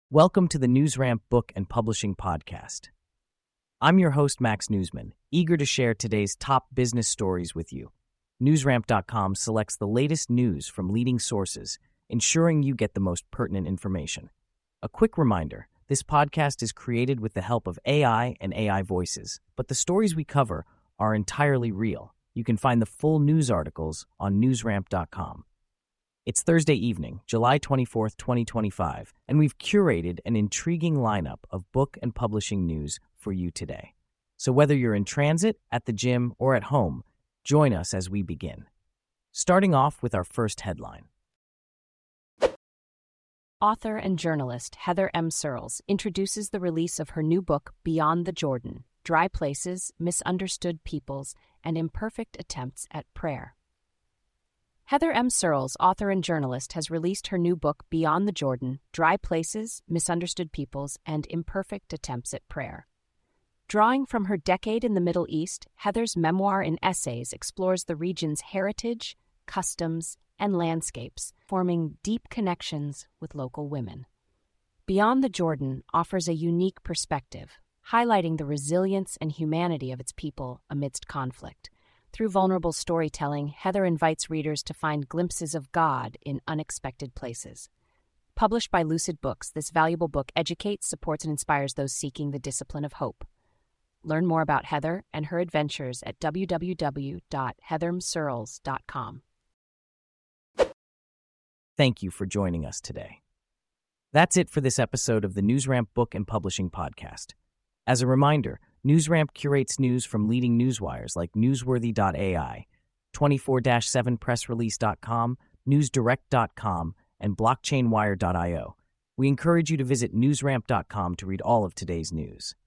Welcome to the NewsRamp Book and Publishing Podcast. I'm your host, Max Newsman, eager to share today's top business stories with you. NewsRamp.com selects the latest news from leading sources, ensuring you get the most pertinent information. A quick reminder, this podcast is created with the help of AI and AI voices, but the stories we cover are entirely real. You can find the full news articles on NewsRamp.com. It's Thursday evening, July 24th, 2025, and we've curated an intriguing lineup of book and publishing news for you today. So whether you're in transit, at the gym, or at home, join us as we begin. Starting off with our first headline. Author and journalist Heather M. Searles introduces the release of her new book, Beyond the Jordan: Dry Places, Misunderstood Peoples, and Imperfect Attempts at Prayer. Heather M. Searles, author and journalist, has released her new book, Beyond the Jordan: Dry Places, Misunderstood Peoples, and Imperfect Attempts at Prayer. Drawing from her decade in the Middle East, Heather's memoir and essays explores the region's heritage, customs, and landscapes, forming deep connections with local women. Beyond the Jordan offers a unique perspective, highlighting the resilience and humanity of its people amidst conflict. Through vulnerable storytelling, Heather invites readers to find glimpses of God in unexpected places. Published by Lucid Books, this valuable book educates, supports, and inspires those seeking the discipline of hope. Learn more about Heather and her adventures at www.heathermsearles.com. Thank you for joining us today. That's it for this episode of the NewsRamp Book and Publishing Podcast. As a reminder, NewsRamp curates news from leading newswires like Newsworthy.ai, 24-7pressrelease.com, NewsDirect.com, and BlockchainWire.io. We encourage you to visit NewsRamp.com to read all of today's news.